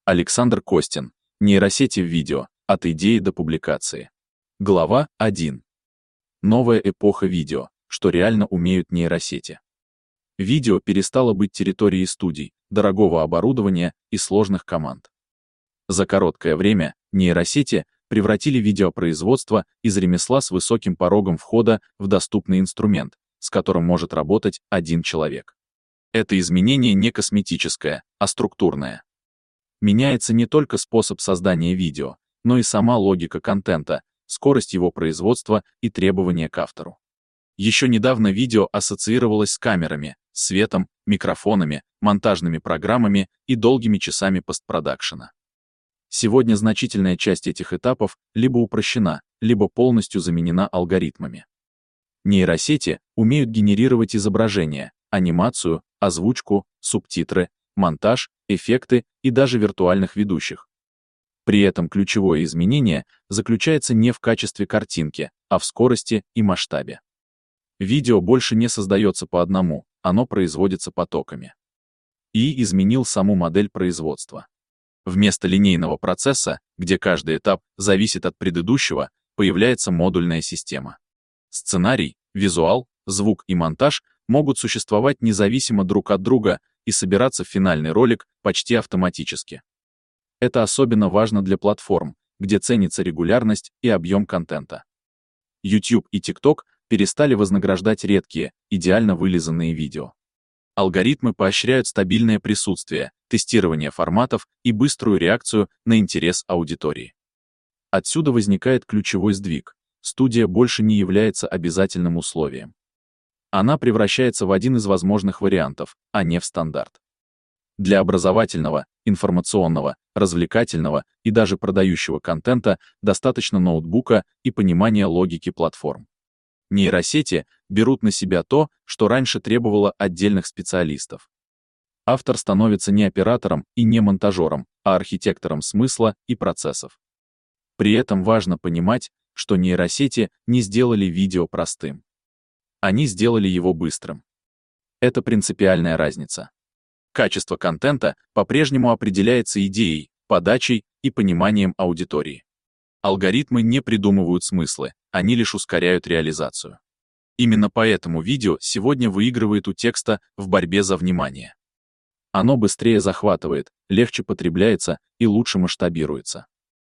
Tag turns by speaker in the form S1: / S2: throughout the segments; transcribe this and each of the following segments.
S1: Александр Костин. Нейросети в видео. От идеи до публикации. Глава 1. Новая эпоха видео. Что реально умеют нейросети. Видео перестало быть территорией студий, дорогого оборудования и сложных команд. За короткое время нейросети превратили видеопроизводство из ремесла с высоким порогом входа в доступный инструмент, с которым может работать один человек. Это изменение не косметическое, а структурное. Меняется не только способ создания видео, но и сама логика контента, скорость его производства и требования к автору. Еще недавно видео ассоциировалось с камерами, светом, микрофонами, монтажными программами и долгими часами постпродакшена. Сегодня значительная часть этих этапов либо упрощена, либо полностью заменена алгоритмами. Нейросети умеют генерировать изображения, анимацию, озвучку, субтитры, монтаж, эффекты и даже виртуальных ведущих. При этом ключевое изменение заключается не в качестве картинки, а в скорости и масштабе. Видео больше не создается по одному, оно производится потоками. ИИ изменил саму модель производства. Вместо линейного процесса, где каждый этап зависит от предыдущего, появляется модульная система. Сценарий, визуал, звук и монтаж могут существовать независимо друг от друга и собираться в финальный ролик почти автоматически. Это особенно важно для платформ, где ценится регулярность и объем контента. YouTube и TikTok перестали вознаграждать редкие, идеально вылизанные видео. Алгоритмы поощряют стабильное присутствие, тестирование форматов и быструю реакцию на интерес аудитории. Отсюда возникает ключевой сдвиг. Студия больше не является обязательным условием. Она превращается в один из возможных вариантов, а не в стандарт. Для образовательного, информационного, развлекательного и даже продающего контента достаточно ноутбука и понимания логики платформ. Нейросети берут на себя то, что раньше требовало отдельных специалистов. Автор становится не оператором и не монтажером, а архитектором смысла и процессов. При этом важно понимать, что нейросети не сделали видео простым. Они сделали его быстрым. Это принципиальная разница. Качество контента по-прежнему определяется идеей, подачей и пониманием аудитории. Алгоритмы не придумывают смыслы, они лишь ускоряют реализацию. Именно поэтому видео сегодня выигрывает у текста в борьбе за внимание. Оно быстрее захватывает, легче потребляется и лучше масштабируется.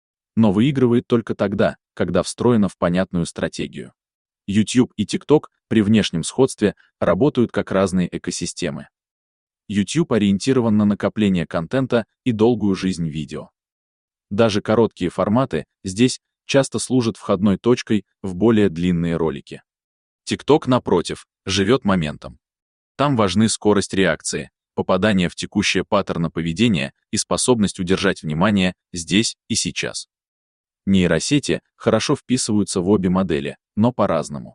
S1: Но выигрывает только тогда, когда встроено в понятную стратегию. YouTube и TikTok при внешнем сходстве работают как разные экосистемы. YouTube ориентирован на накопление контента и долгую жизнь видео. Даже короткие форматы здесь часто служат входной точкой в более длинные ролики. TikTok, напротив, живет моментом. Там важны скорость реакции, попадание в текущее паттерны поведения и способность удержать внимание здесь и сейчас. Нейросети хорошо вписываются в обе модели, но по-разному.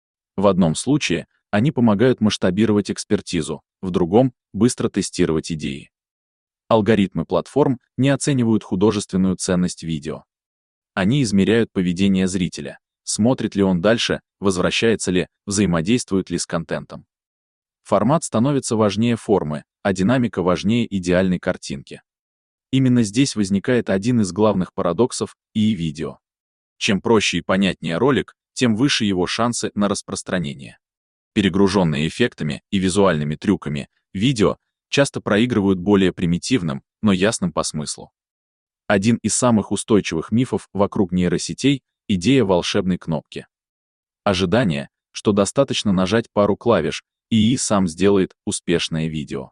S1: В одном случае они помогают масштабировать экспертизу, в другом — быстро тестировать идеи. Алгоритмы платформ не оценивают художественную ценность видео. Они измеряют поведение зрителя, смотрит ли он дальше, возвращается ли, взаимодействует ли с контентом. Формат становится важнее формы, а динамика важнее идеальной картинки. Именно здесь возникает один из главных парадоксов ИИ-видео. Чем проще и понятнее ролик, тем выше его шансы на распространение. Перегруженные эффектами и визуальными трюками, видео часто проигрывают более примитивным, но ясным по смыслу. Один из самых устойчивых мифов вокруг нейросетей — идея волшебной кнопки. Ожидание, что достаточно нажать пару клавиш, и ИИ сам сделает успешное видео.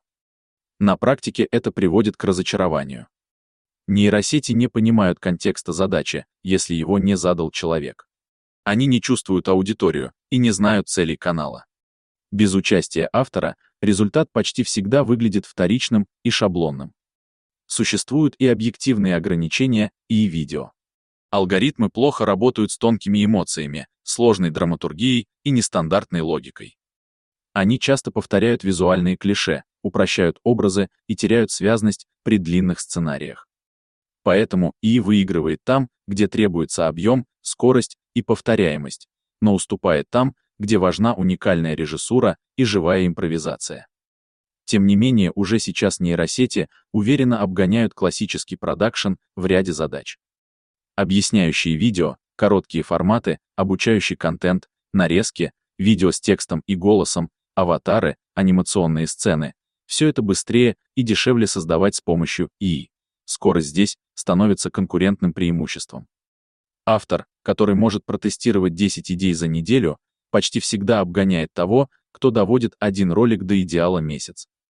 S1: На практике это приводит к разочарованию. Нейросети не понимают контекста задачи, если его не задал человек. Они не чувствуют аудиторию и не знают целей канала. Без участия автора результат почти всегда выглядит вторичным и шаблонным. Существуют и объективные ограничения ИИ-видео. Алгоритмы плохо работают с тонкими эмоциями, сложной драматургией и нестандартной логикой. Они часто повторяют визуальные клише, упрощают образы и теряют связность при длинных сценариях. Поэтому ИИ выигрывает там, где требуется объем, скорость и повторяемость, но уступает там, где важна уникальная режиссура и живая импровизация. Тем не менее, уже сейчас нейросети уверенно обгоняют классический продакшн в ряде задач. Объясняющие видео, короткие форматы, обучающий контент, нарезки, видео с текстом и голосом, аватары, анимационные сцены — все это быстрее и дешевле создавать с помощью ИИ. Скорость здесь становится конкурентным преимуществом. Автор, который может протестировать 10 идей за неделю, почти всегда обгоняет того, кто доводит один ролик до идеала месяц.